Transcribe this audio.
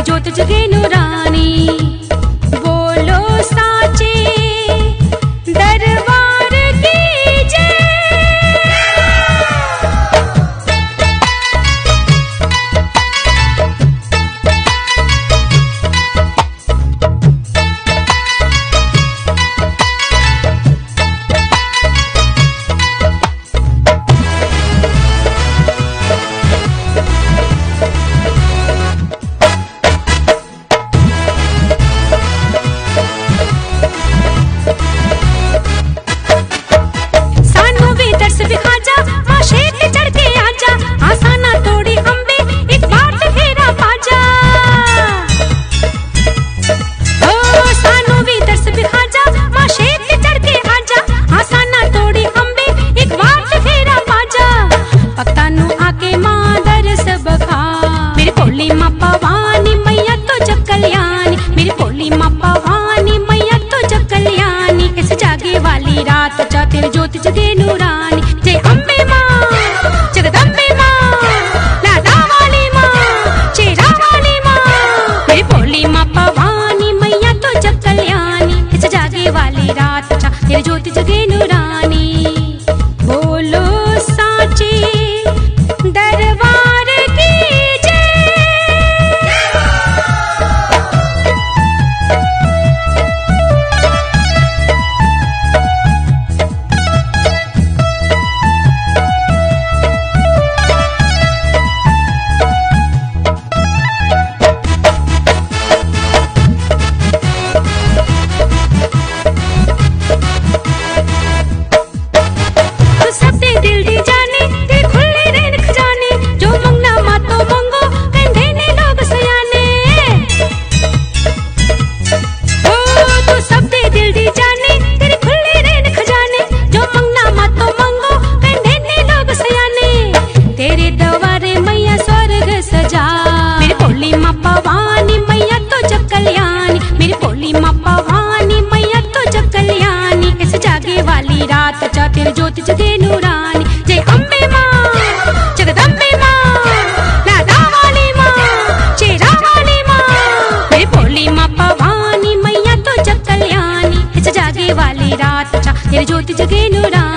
जोत जगे नूरानी। बोलो साचे दरबार की जय। तेरे जोत जगे नूरानी। जय अम्बे माँ जगदम्बे माँ लाडा वाली माँ शेरा वाली माँ। मेरी भोली माँ भवानी मैया तो जग कल्याणी। इस जागे वाली रात चा तेरे जोत जगे नूरानी। बोलो साचे दरबार की जय। तेरे जोत जगे नूरानी। जय अम्बे माँ जगदम्बे माँ लाडा वाली माँ शेरा वाली माँ। मेरी भोली माँ भवानी मैया तो जग कल्याणी। इस जागे वाली रात चा तेरे जोत जगे नूरानी।